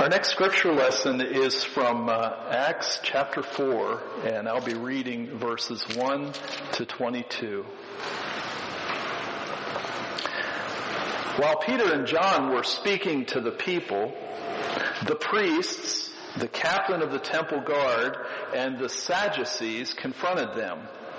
Our next scripture lesson is from Acts chapter 4, and I'll be reading verses 1 to 22. While Peter and John were speaking to the people, the priests, the captain of the temple guard, and the Sadducees confronted them.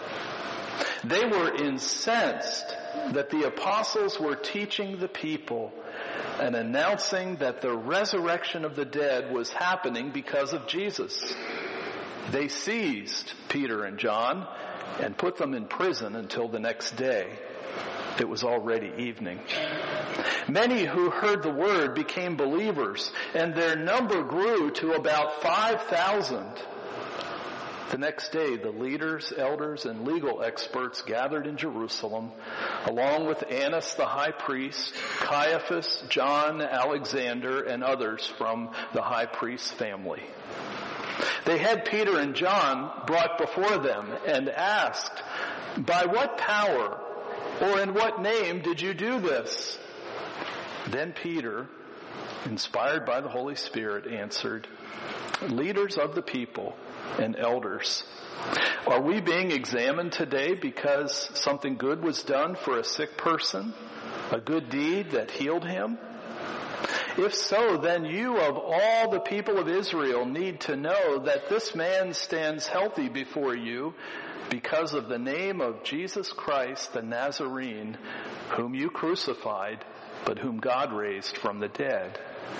They were incensed that the apostles were teaching the people and announcing that the resurrection of the dead was happening because of Jesus. They seized Peter and John and put them in prison until the next day. It was already evening. Many who heard the word became believers, and their number grew to about 5,000. The next day, the leaders, elders, and legal experts gathered in Jerusalem, along with Annas the high priest, Caiaphas, John, Alexander, and others from the high priest's family. They had Peter and John brought before them and asked, "By what power or in what name did you do this?" Then Peter, inspired by the Holy Spirit, answered, "Leaders of the people and elders, are we being examined today because something good was done for a sick person, a good deed that healed him? If so, then you of all the people of Israel need to know that this man stands healthy before you because of the name of Jesus Christ the Nazarene, whom you crucified, but whom God raised from the dead.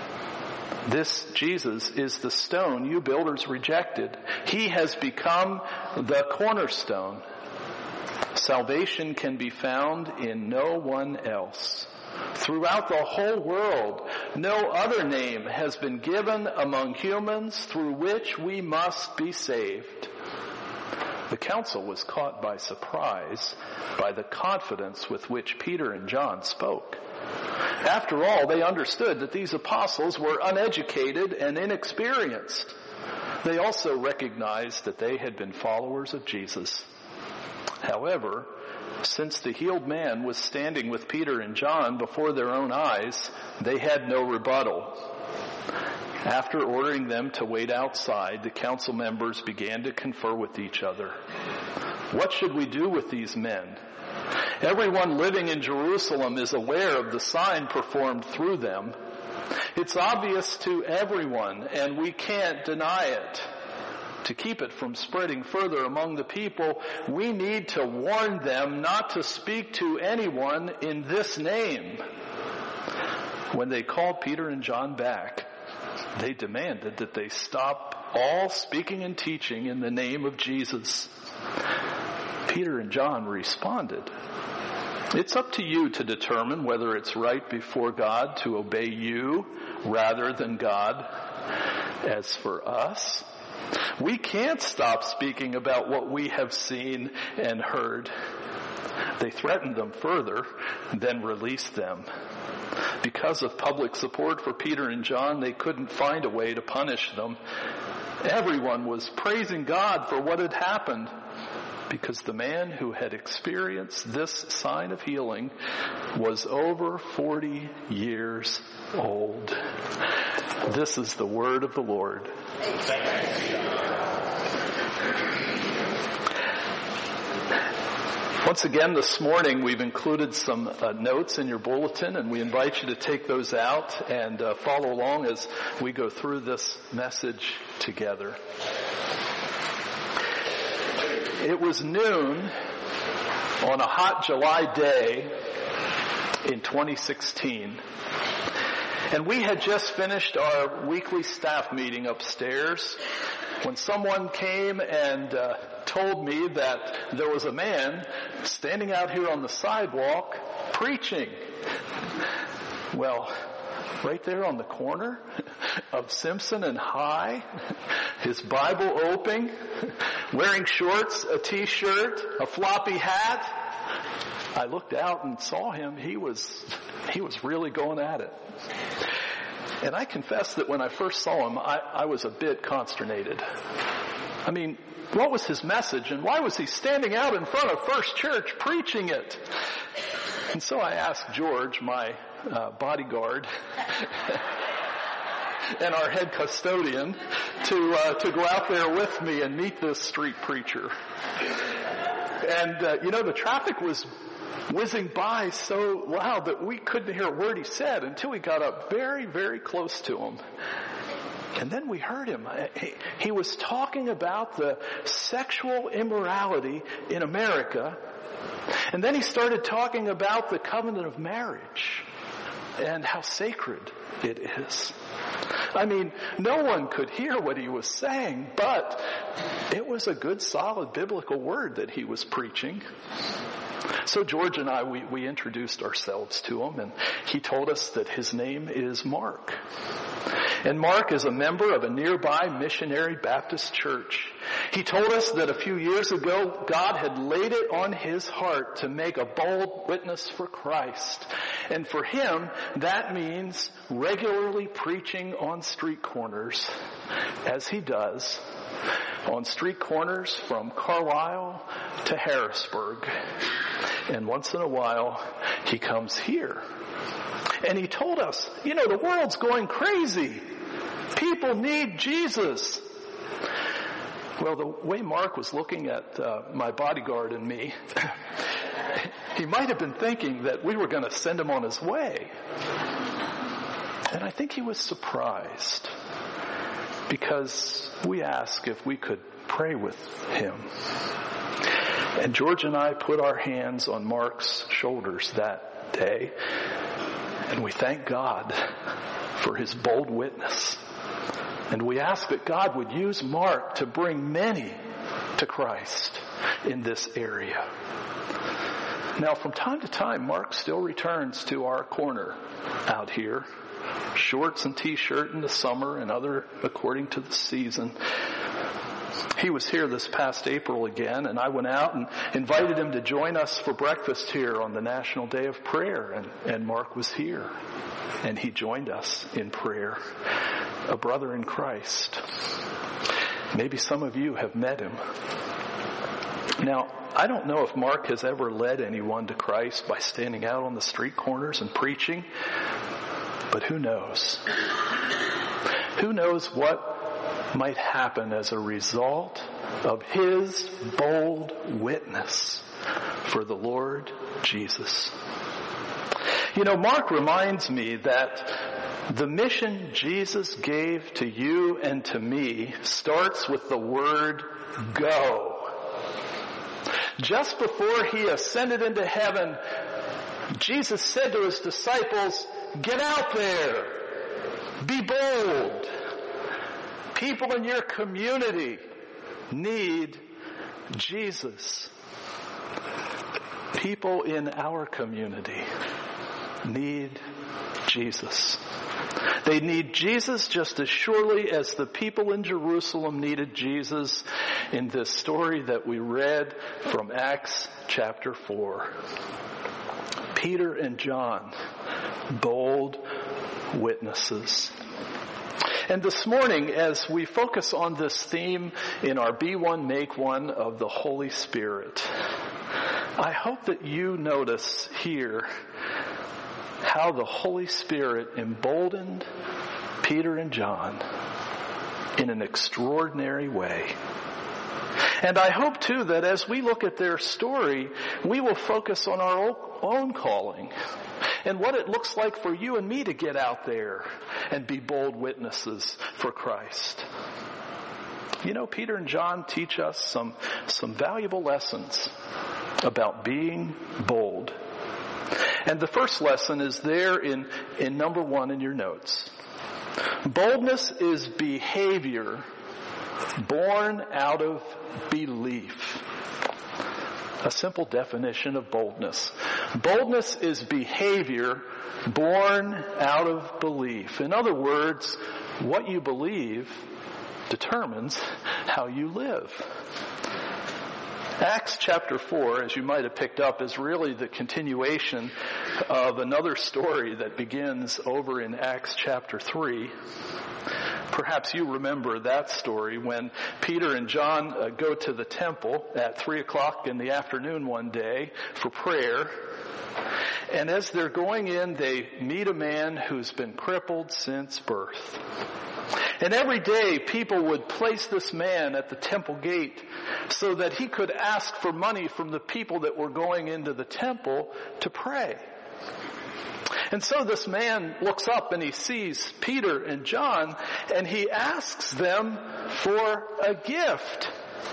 This Jesus is the stone you builders rejected. He has become the cornerstone. Salvation can be found in no one else. Throughout the whole world, no other name has been given among humans through which we must be saved." The council was caught by surprise by the confidence with which Peter and John spoke. After all, they understood that these apostles were uneducated and inexperienced. They also recognized that they had been followers of Jesus. However, since the healed man was standing with Peter and John before their own eyes, they had no rebuttal. After ordering them to wait outside, the council members began to confer with each other. "What should we do with these men? Everyone living in Jerusalem is aware of the sign performed through them. It's obvious to everyone, and we can't deny it. To keep it from spreading further among the people, we need to warn them not to speak to anyone in this name." When they called Peter and John back, they demanded that they stop all speaking and teaching in the name of Jesus. Peter and John responded, "It's up to you to determine whether it's right before God to obey you rather than God. As for us, we can't stop speaking about what we have seen and heard." They threatened them further, then released them. Because of public support for Peter and John, they couldn't find a way to punish them. Everyone was praising God for what had happened, because the man who had experienced this sign of healing was over 40 years old. This is the word of the Lord. Once again, this morning we've included some notes in your bulletin, and we invite you to take those out and follow along as we go through this message together. It was noon on a hot July day in 2016, and we had just finished our weekly staff meeting upstairs when someone came and told me that there was a man standing out here on the sidewalk preaching. Well, right there on the corner of Simpson and High, his Bible open, wearing shorts, a t-shirt, a floppy hat. I looked out and saw him. He was really going at it. And I confess that when I first saw him, I was a bit consternated. I mean, what was his message, and why was he standing out in front of First Church preaching it? And so I asked George, my bodyguard, and our head custodian to go out there with me and meet this street preacher. And, the traffic was whizzing by so loud that we couldn't hear a word he said until we got up very, very close to him. And then we heard him. He was talking about the sexual immorality in America. And then he started talking about the covenant of marriage and how sacred it is. I mean, no one could hear what he was saying, but it was a good, solid biblical word that he was preaching. So George and I, we introduced ourselves to him, and he told us that his name is Mark. And Mark is a member of a nearby missionary Baptist church. He told us that a few years ago, God had laid it on his heart to make a bold witness for Christ. And for him, that means regularly preaching on street corners, as he does, on street corners from Carlisle to Harrisburg. And once in a while, he comes here. And he told us, the world's going crazy. People need Jesus. Well, the way Mark was looking at my bodyguard and me, he might have been thinking that we were going to send him on his way. And I think he was surprised because we asked if we could pray with him. And George and I put our hands on Mark's shoulders that day, and we thank God for his bold witness. And we ask that God would use Mark to bring many to Christ in this area. Now, from time to time, Mark still returns to our corner out here, shorts and t-shirt in the summer and other according to the season. He was here this past April again, and I went out and invited him to join us for breakfast here on the National Day of Prayer, and Mark was here, and he joined us in prayer, a brother in Christ. Maybe some of you have met him. Now, I don't know if Mark has ever led anyone to Christ by standing out on the street corners and preaching, but who knows? Who knows what might happen as a result of his bold witness for the Lord Jesus. Mark reminds me that the mission Jesus gave to you and to me starts with the word go. Just before he ascended into heaven, Jesus said to his disciples, "Get out there. Be bold. People in your community need Jesus. People in our community need Jesus. They need Jesus just as surely as the people in Jerusalem needed Jesus in this story that we read from Acts chapter 4. Peter and John, bold witnesses. And this morning, as we focus on this theme in our Be One, Make One of the Holy Spirit, I hope that you notice here how the Holy Spirit emboldened Peter and John in an extraordinary way. And I hope, too, that as we look at their story, we will focus on our own calling and what it looks like for you and me to get out there and be bold witnesses for Christ. Peter and John teach us some valuable lessons about being bold. And the first lesson is there in number 1 in your notes. Boldness is behavior born out of belief. A simple definition of boldness. Boldness is behavior born out of belief. In other words, what you believe determines how you live. Acts chapter 4, as you might have picked up, is really the continuation of another story that begins over in Acts chapter 3. Perhaps you remember that story when Peter and John go to the temple at 3 o'clock in the afternoon one day for prayer. And as they're going in, they meet a man who's been crippled since birth. And every day people would place this man at the temple gate so that he could ask for money from the people that were going into the temple to pray. And so this man looks up and he sees Peter and John, and he asks them for a gift.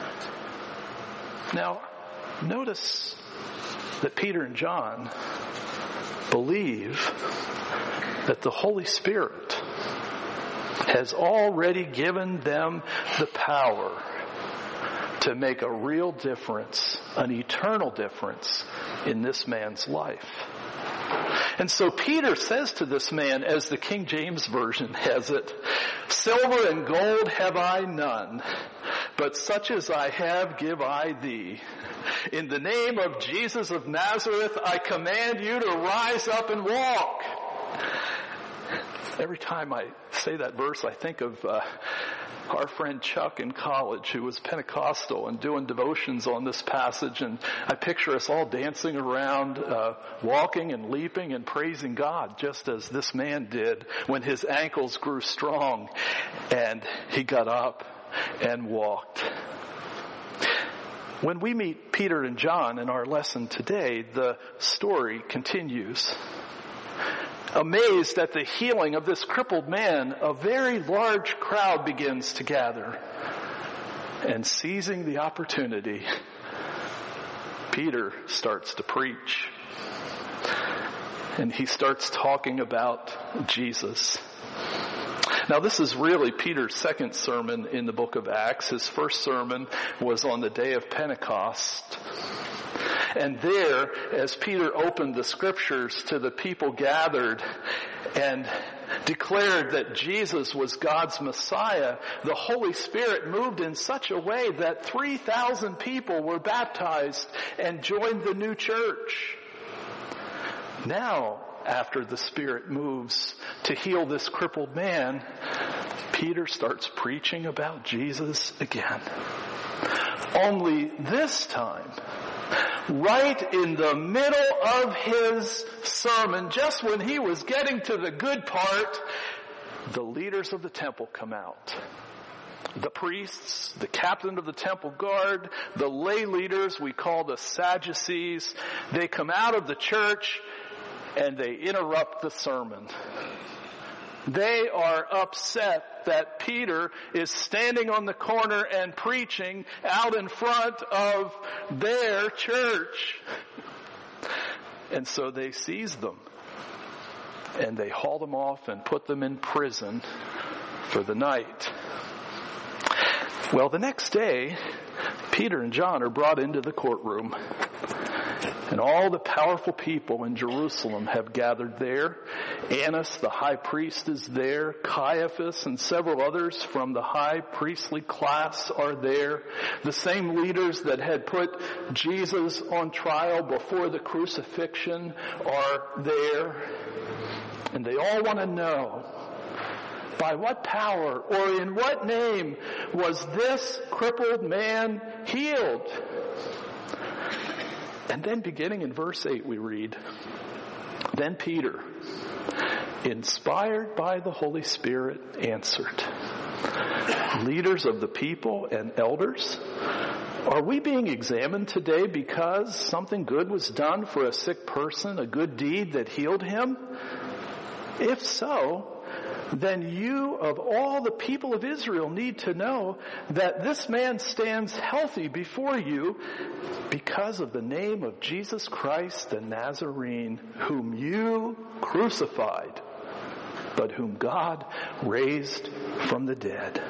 Now, notice that Peter and John believe that the Holy Spirit has already given them the power to make a real difference, an eternal difference in this man's life. And so Peter says to this man, as the King James Version has it, "Silver and gold have I none, but such as I have give I thee. In the name of Jesus of Nazareth, I command you to rise up and walk." Every time I say that verse, I think of our friend Chuck in college, who was Pentecostal and doing devotions on this passage, and I picture us all dancing around, walking and leaping and praising God, just as this man did when his ankles grew strong and he got up and walked. When we meet Peter and John in our lesson today, the story continues. Amazed at the healing of this crippled man, a very large crowd begins to gather. And seizing the opportunity, Peter starts to preach. And he starts talking about Jesus. Now, this is really Peter's second sermon in the book of Acts. His first sermon was on the day of Pentecost. And there, as Peter opened the scriptures to the people gathered and declared that Jesus was God's Messiah, the Holy Spirit moved in such a way that 3,000 people were baptized and joined the new church. Now, after the Spirit moves to heal this crippled man, Peter starts preaching about Jesus again. Only this time, right in the middle of his sermon, just when he was getting to the good part, the leaders of the temple come out. The priests, the captain of the temple guard, the lay leaders we call the Sadducees, they come out of the church and they interrupt the sermon. They are upset that Peter is standing on the corner and preaching out in front of their church. And so they seize them and they haul them off and put them in prison for the night. Well, the next day, Peter and John are brought into the courtroom. And all the powerful people in Jerusalem have gathered there. Annas, the high priest, is there. Caiaphas and several others from the high priestly class are there. The same leaders that had put Jesus on trial before the crucifixion are there. And they all want to know, by what power or in what name was this crippled man healed? And then beginning in verse 8 we read, "Then Peter, inspired by the Holy Spirit, answered, 'Leaders of the people and elders, are we being examined today because something good was done for a sick person, a good deed that healed him? If so, then you of all the people of Israel need to know that this man stands healthy before you because of the name of Jesus Christ the Nazarene, whom you crucified, but whom God raised from the dead.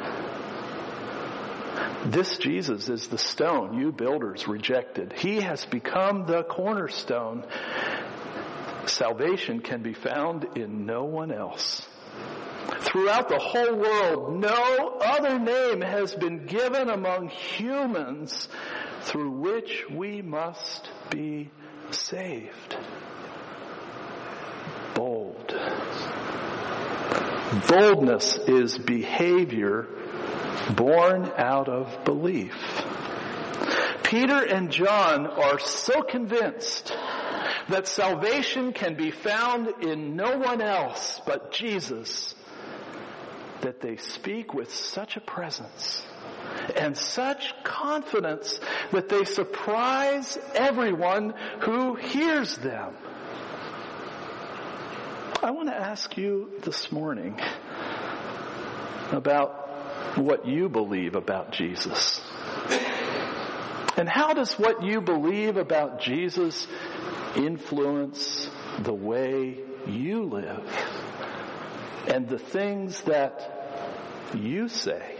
This Jesus is the stone you builders rejected. He has become the cornerstone. Salvation can be found in no one else. Throughout the whole world, no other name has been given among humans through which we must be saved.'" Bold. Boldness is behavior born out of belief. Peter and John are so convinced that salvation can be found in no one else but Jesus, that they speak with such a presence and such confidence that they surprise everyone who hears them. I want to ask you this morning about what you believe about Jesus. And how does what you believe about Jesus influence the way you live and the things that you say?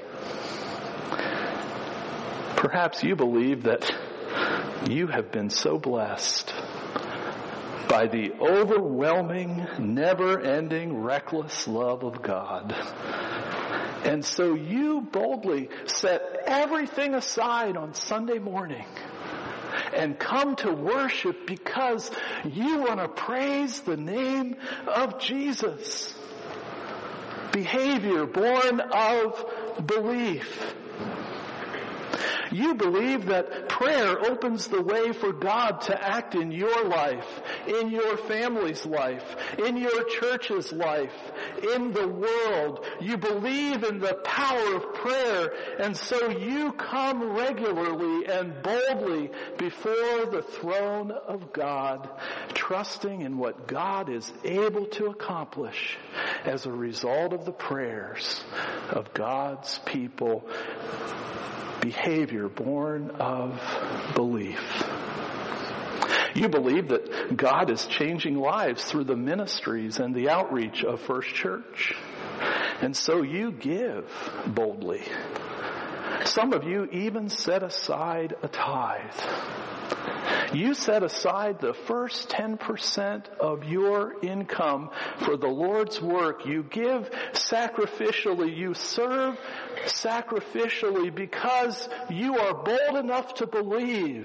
Perhaps you believe that you have been so blessed by the overwhelming, never-ending, reckless love of God. And so you boldly set everything aside on Sunday morning and come to worship because you want to praise the name of Jesus. Behavior born of belief. You believe that prayer opens the way for God to act in your life, in your family's life, in your church's life, in the world. You believe in the power of prayer, and so you come regularly and boldly before the throne of God, trusting in what God is able to accomplish as a result of the prayers of God's people. Behavior born of belief. You believe that God is changing lives through the ministries and the outreach of First Church. And so you give boldly. Some of you even set aside a tithe. You set aside the first 10% of your income for the Lord's work. You give sacrificially. You serve sacrificially because you are bold enough to believe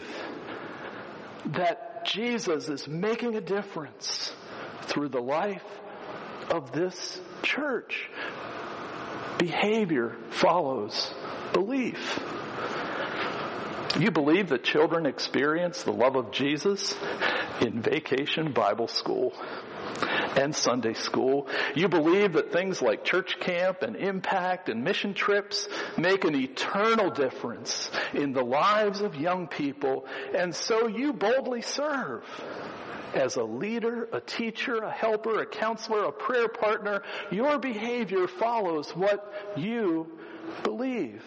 that Jesus is making a difference through the life of this church. Behavior follows belief. You believe that children experience the love of Jesus in Vacation Bible School and Sunday school. You believe that things like church camp and impact and mission trips make an eternal difference in the lives of young people, and so you boldly serve as a leader, a teacher, a helper, a counselor, a prayer partner. Your behavior follows what you believe.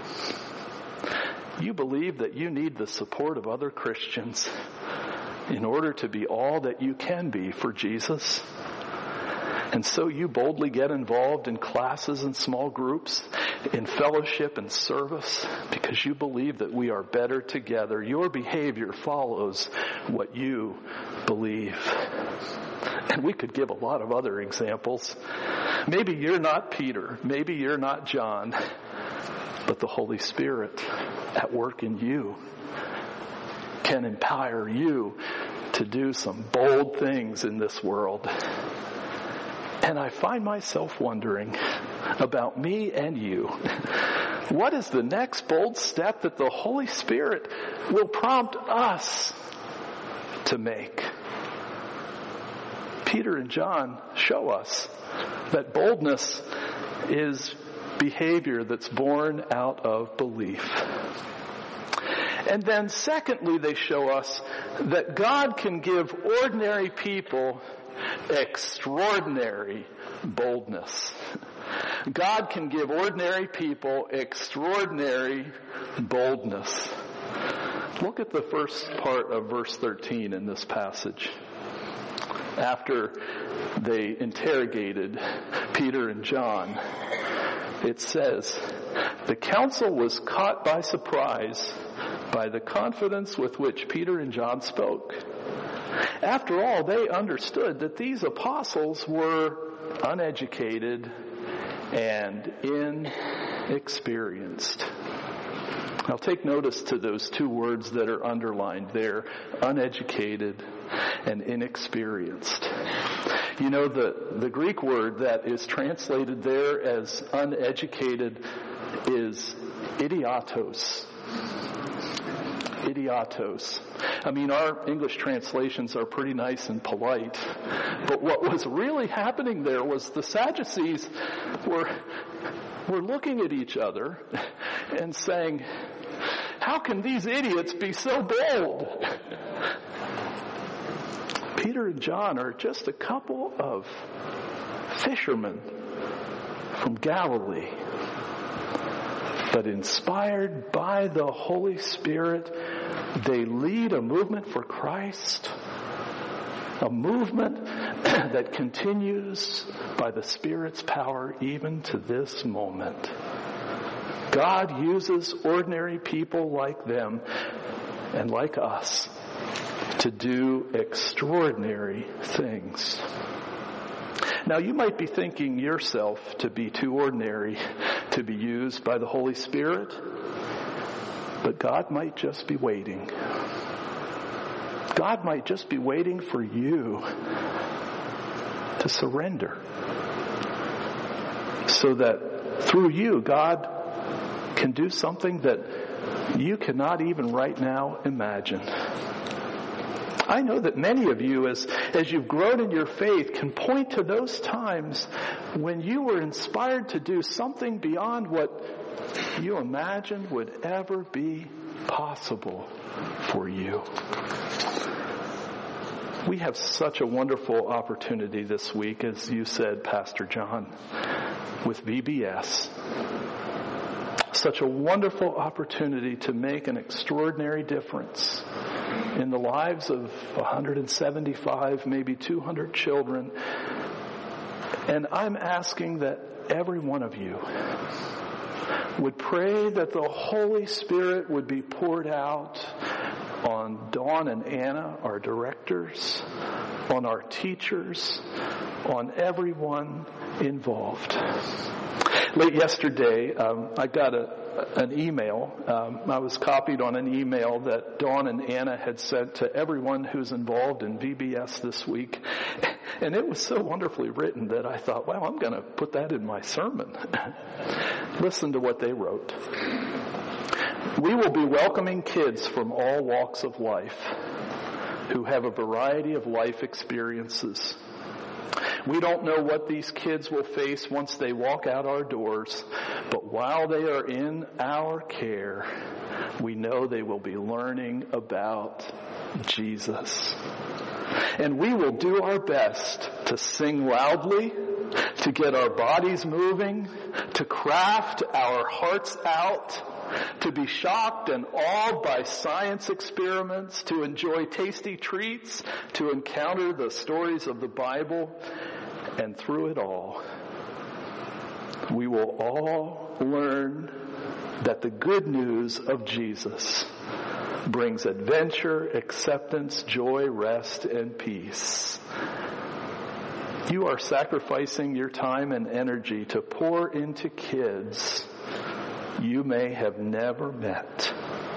You believe that you need the support of other Christians in order to be all that you can be for Jesus. And so you boldly get involved in classes and small groups, in fellowship and service, because you believe that we are better together. Your behavior follows what you believe. And we could give a lot of other examples. Maybe you're not Peter. Maybe you're not John. But the Holy Spirit at work in you can empower you to do some bold things in this world. And I find myself wondering about me and you. What is the next bold step that the Holy Spirit will prompt us to make? Peter and John show us that boldness is behavior that's born out of belief. And then secondly, they show us that God can give ordinary people extraordinary boldness. God can give ordinary people extraordinary boldness. Look at the first part of verse 13 in this passage. After they interrogated Peter and John, it says, the council was caught by surprise by the confidence with which Peter and John spoke. After all, they understood that these apostles were uneducated and inexperienced. Now take notice to those two words that are underlined there, uneducated and inexperienced. You know, the Greek word that is translated there as uneducated is idiotos. idiotos. I mean, our English translations are pretty nice and polite, but what was really happening there was the Sadducees were looking at each other and saying, how can these idiots be so bold? Peter and John are just a couple of fishermen from Galilee, but inspired by the Holy Spirit, they lead a movement for Christ, a movement that continues by the Spirit's power even to this moment. God uses ordinary people like them and like us to do extraordinary things. Now, you might be thinking yourself to be too ordinary to be used by the Holy Spirit, but God might just be waiting. God might just be waiting for you to surrender, so that through you, God can do something that you cannot even right now imagine. I know that many of you, as you've grown in your faith, can point to those times when you were inspired to do something beyond what you imagined would ever be possible for you. We have such a wonderful opportunity this week, as you said, Pastor John, with VBS. Such a wonderful opportunity to make an extraordinary difference in the lives of 175, maybe 200 children. And I'm asking that every one of you would pray that the Holy Spirit would be poured out on Dawn and Anna, our directors, on our teachers, on everyone involved. Late yesterday, I got an email. I was copied on an email that Dawn and Anna had sent to everyone who's involved in VBS this week. And it was so wonderfully written that I thought, wow, I'm going to put that in my sermon. Listen to what they wrote. We will be welcoming kids from all walks of life who have a variety of life experiences. We don't know what these kids will face once they walk out our doors, but while they are in our care, we know they will be learning about Jesus. And we will do our best to sing loudly, to get our bodies moving, to craft our hearts out, to be shocked and awed by science experiments, to enjoy tasty treats, to encounter the stories of the Bible, and through it all, we will all learn that the good news of Jesus brings adventure, acceptance, joy, rest, and peace. You are sacrificing your time and energy to pour into kids you may have never met.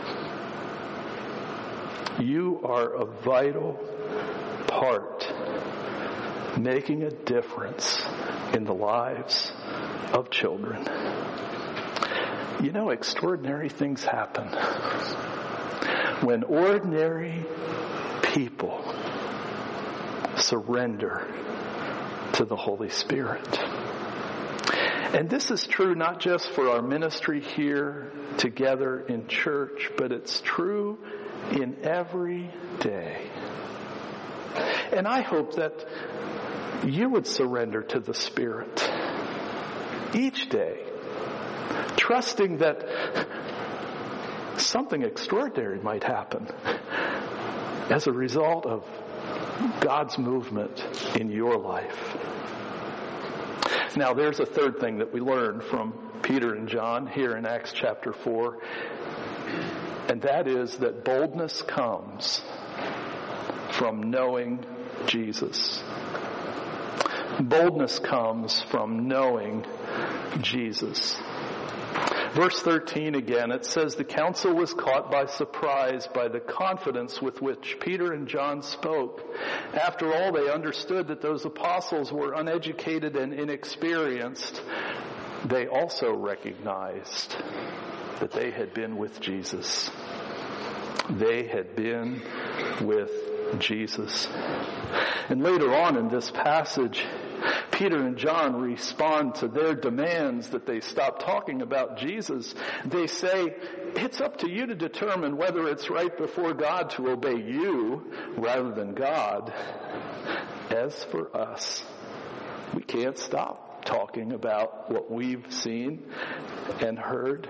You are a vital part, making a difference in the lives of children. You know, extraordinary things happen when ordinary people surrender to the Holy Spirit. And this is true not just for our ministry here together in church, but it's true in every day. And I hope that you would surrender to the Spirit each day, trusting that something extraordinary might happen as a result of God's movement in your life. Now, there's a third thing that we learn from Peter and John here in Acts chapter 4, and that is that boldness comes from knowing Jesus. Boldness comes from knowing Jesus. Verse 13 again, it says, the council was caught by surprise by the confidence with which Peter and John spoke. After all, they understood that those apostles were uneducated and inexperienced. They also recognized that they had been with Jesus. they had been with Jesus. And later on in this passage, Peter and John respond to their demands that they stop talking about Jesus. They say, it's up to you to determine whether it's right before God to obey you rather than God. As for us, we can't stop talking about what we've seen and heard.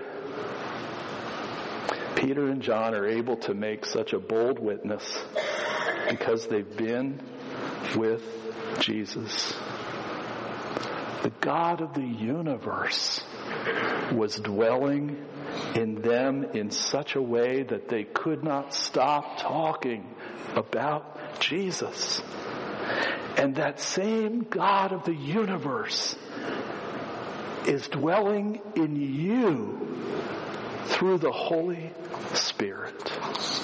Peter and John are able to make such a bold witness because they've been with Jesus. The God of the universe was dwelling in them in such a way that they could not stop talking about Jesus. And that same God of the universe is dwelling in you through the Holy Spirit.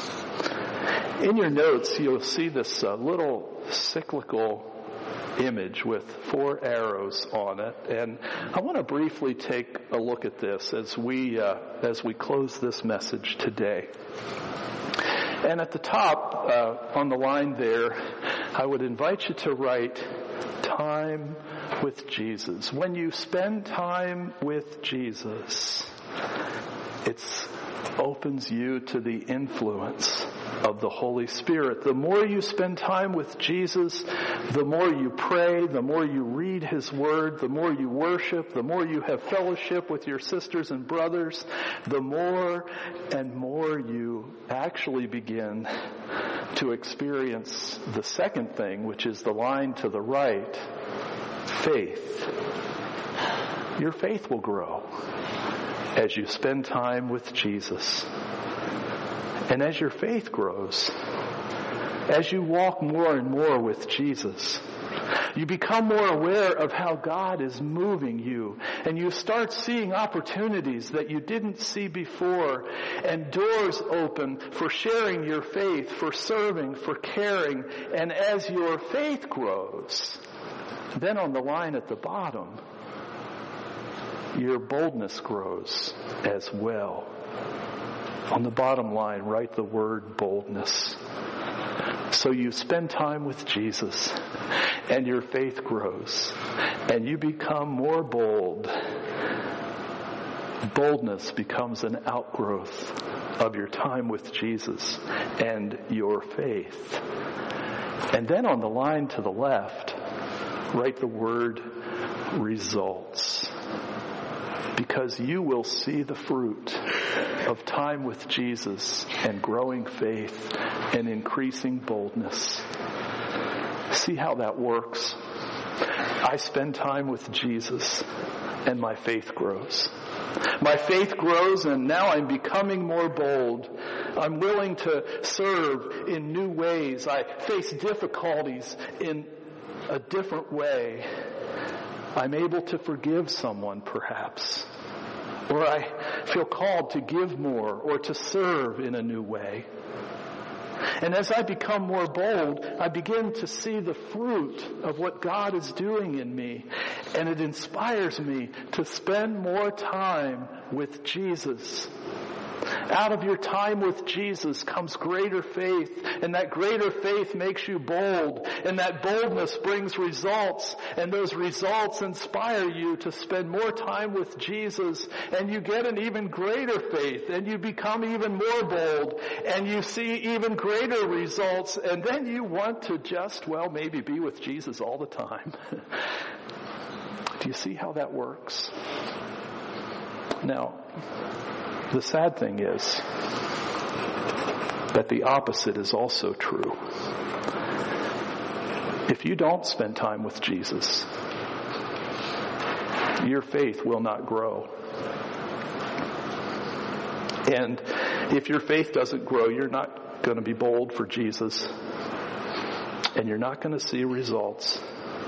In your notes, you'll see this little cyclical image with 4 arrows on it, and I want to briefly take a look at this as we close this message today. And at the top, on the line there, I would invite you to write time with Jesus. When you spend time with Jesus, it opens you to the influence of the Holy Spirit. The more you spend time with Jesus, the more you pray, the more you read His Word, the more you worship, the more you have fellowship with your sisters and brothers, the more and more you actually begin to experience the second thing, which is the line to the right, faith. Your faith will grow as you spend time with Jesus. And as your faith grows, as you walk more and more with Jesus, you become more aware of how God is moving you, and you start seeing opportunities that you didn't see before, and doors open for sharing your faith, for serving, for caring. And as your faith grows, then on the line at the bottom, your boldness grows as well. On the bottom line, write the word boldness. So you spend time with Jesus, and your faith grows, and you become more bold. Boldness becomes an outgrowth of your time with Jesus and your faith. And then on the line to the left, write the word results. Because you will see the fruit of time with Jesus and growing faith and increasing boldness. See how that works? I spend time with Jesus and my faith grows. My faith grows, and now I'm becoming more bold. I'm willing to serve in new ways. I face difficulties in a different way. I'm able to forgive someone, perhaps. Or I feel called to give more or to serve in a new way. And as I become more bold, I begin to see the fruit of what God is doing in me. And it inspires me to spend more time with Jesus. Out of your time with Jesus comes greater faith, and that greater faith makes you bold, and that boldness brings results, and those results inspire you to spend more time with Jesus, and you get an even greater faith, and you become even more bold, and you see even greater results, and then you want to just, maybe be with Jesus all the time. Do you see how that works? Now, the sad thing is that the opposite is also true. If you don't spend time with Jesus, your faith will not grow. And if your faith doesn't grow, you're not going to be bold for Jesus. And you're not going to see results.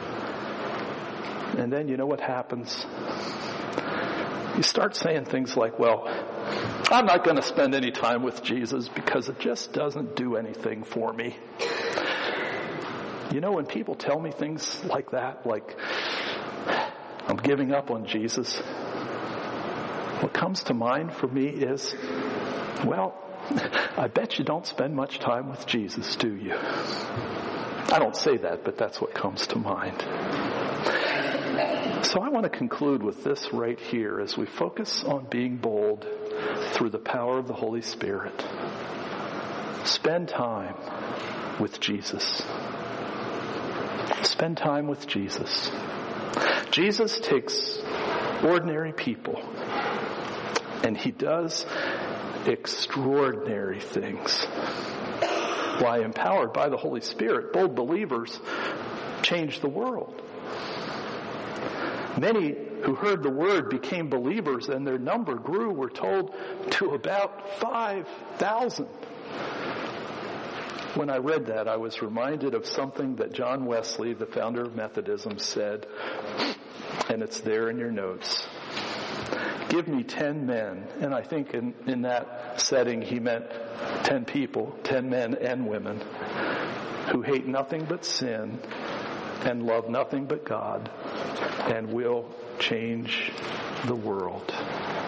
And then you know what happens? You start saying things like, I'm not going to spend any time with Jesus because it just doesn't do anything for me. You know, when people tell me things like that, like, I'm giving up on Jesus, what comes to mind for me is, I bet you don't spend much time with Jesus, do you? I don't say that, but that's what comes to mind. So I want to conclude with this right here as we focus on being bold through the power of the Holy Spirit. Spend time with Jesus. Spend time with Jesus. Jesus takes ordinary people and he does extraordinary things. Why, empowered by the Holy Spirit, bold believers change the world. Many who heard the word became believers, and their number grew, we're told, to about 5,000. When I read that, I was reminded of something that John Wesley, the founder of Methodism, said, and it's there in your notes. Give me 10 men, and I think in that setting he meant 10 people, 10 men and women, who hate nothing but sin and love nothing but God, and will change the world.